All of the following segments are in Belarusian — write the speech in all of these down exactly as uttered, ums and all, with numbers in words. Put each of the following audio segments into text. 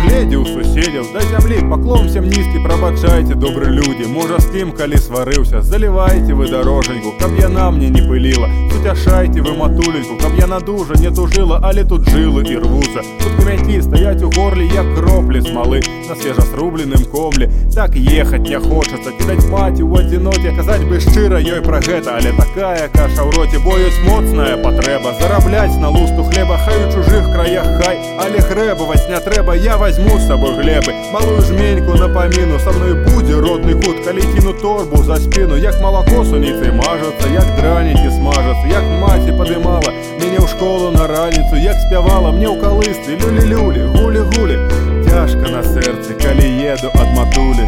ледзі ў суседзяў, да зямлі паклон всем нізкі, прабачайце, добры людзі. Можа з кім калі сварыўся, залівайце вы дарожаньку, каб яна мне не пыліла. Суцяшайце вы матуленьку, каб яна дужа не тужыла, але тут жылы і рвуцца. Тут камякі стаяць у горле, як кроплі смалы на свежасрубленым комле. Так ехаць не хочацца, кідаць маці ў адзіноце, казаць бы шчыра ёй пра гэта, але такая каша ў роце, бо ёсць моцная патрэба зарабляць на лусту хлеба, хай у чужых краях хай, але грэбаваць не трэба, я возьму з сабой глебы. Малую жменьку на паміну, са мной будзе родны кут, калі кіну торбу за спіну, як малако суніцай мажацца, як дранікі смажацца, як маці падымала мяне ў школу на раніцу, як спявала мне ў калысцы люлі-люлі, гулі-гулі. Цяжка на сэрцы, калі еду ад матулі.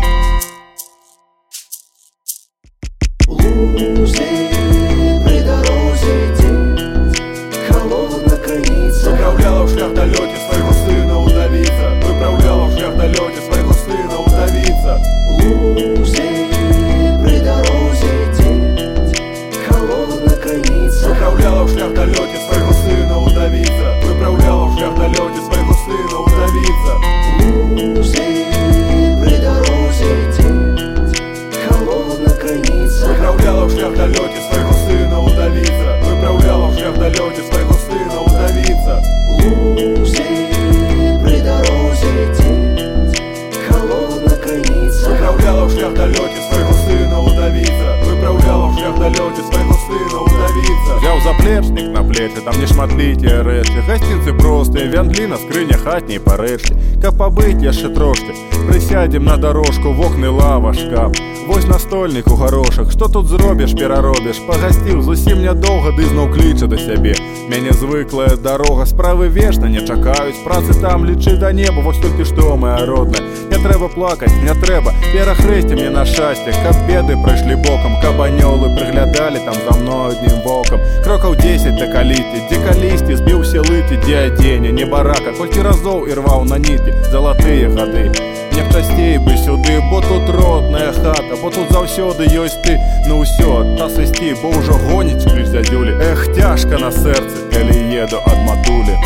Лузы при дорозе день, холодна крыніца. Выправляла ў шлях далёкі свайго сына ўдавіца, выправляла ў шлях далёкі свайго сына ўдавіца. Лузы при дорозе день, холодна крыніца. Выправляла ў шлях далёкі свайго сына ўдавіца, выправляла ў шлях далёкі свайго сына ўдавіца. Лузы при дорозе день, холодна крыніца. Выправляла ў шлях далёкі свайго сына ўдавіца, выправляла ў шлях далёкі свайго сына ўдавіца. Лузы при дорозе день, холодна крыніца. Выправляла ў шлях далёкі свайго сына ўдавіца, выправляла ў шлях далёкі свайго сына ўдавіца. Взяў заплечнік на плечы, там нешматлікія рэчы, гасцінцы простыя, вяндліна, скрыня хатняй парэчкі. Каб пабыць яшчэ трошкі, прысядзем на дарожку, вокны лава, шкаф. Вось настольнік у гарошак, што тут зробіш, пераробіш. Пагасціў зусім нядоўга, ды зноў кліча да сябе. Мяне звыклая дарога, справы вечна не чакаюць, працы там лічы да неба, вось толькі што, моя родная. Не трэба плакаць, не трэба, перахрэсці мне на шчасце, каб беды прайшлі бокам, каб анёлы прыглядалі там за мною аднім бокам. Крокаў дзесяць да каліці, дзе калісьці збіўся лыці, дзе адзення, не барака, колькі разоў ірваў на ніткі залатыя гады. Мне б часцей бы сюды, бо тут родная хата, бо тут заўсёды ёсць ты. Ну ўсё, час ісці, бо ўжо гоніць кліч дзядзюлі. Эх, цяжка на сэрцы, калі еду ад матулі.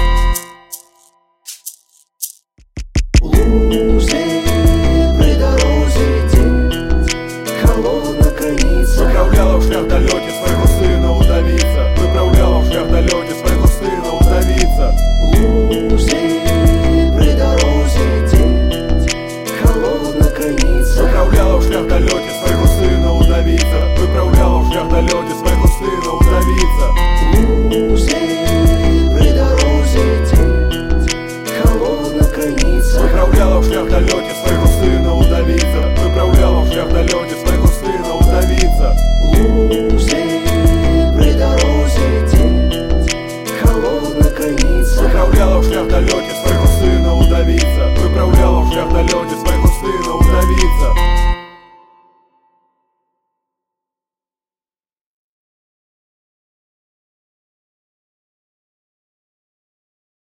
Лузы при дорозе день, холодна крыніца. Выправляла ў шлях далёкі свайго сына ўдавіца, выправляла ў шлях далёкі свайго сына ўдавіца. Лузы при дорозе день, холодна крыніца. Выправляла ў шлях далёкі свайго сына ўдавіца, выправляла ў шлях далёкі свайго сына ўдавіца. Лузы при дорозе день, холодна крыніца. Выправляла ў шлях далёкі свайго